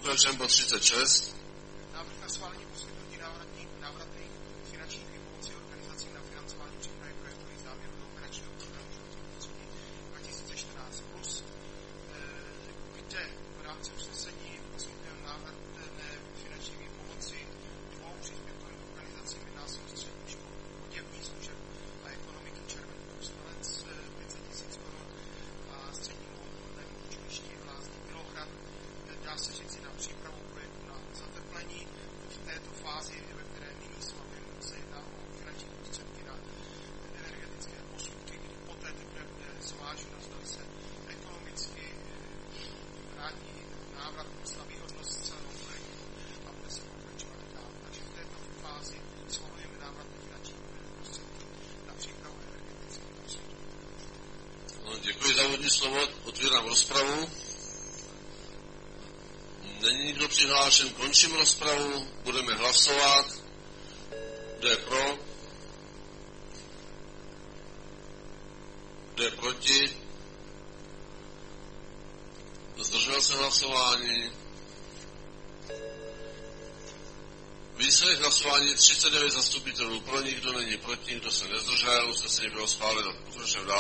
pokračujeme bod 36. Návrh na schválení poskytnutí návratných finančních výpomocí organizacím na financování přípravy projektových záměrů do operačního programu životního prostředí 2014+, kde v rámci usnesení poskytujeme návratné finanční výpomoci dvou příspěvkovým organizacím. Jedná se o střední školu oděvních služeb a ekonomiky Červený Povstalec 500 000 korun a střednímu odbornému učilišti v Lázních Bělohrad. Dá se říct na přípravu projektu na zateplení. V této fázi, ve které nyní schvalujeme, se jedná o finanční prostředky na energetické posudky, kdy poté teprve bude zváženo, zda se ekonomicky vrátí návratnost a výhodnost celého projektu a bude se pokračovat dál. Takže v této fázi schvalujeme návratné finanční prostředky na přípravu energetických posudků. No, děkuji za úvodní slovo, otvírám rozpravu. Není nikdo přihlášen, končím rozpravu, budeme hlasovat. Kdo je pro? Kdo je proti? Zdržel se hlasování. Výsledek hlasování 39 zastupitelů pro, nikdo není proti, nikdo se nezdržel, usnesení bylo schváleno. Pokračujeme dál.